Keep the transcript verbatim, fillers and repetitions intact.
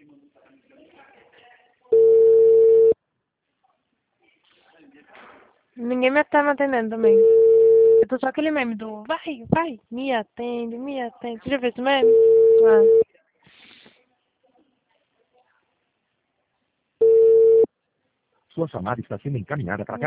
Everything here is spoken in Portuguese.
Ninguém me tá me atendendo também. Eu tô só aquele meme do vai, vai, me atende, me atende. Você já viu esse meme? Ah. Sua chamada está sendo encaminhada para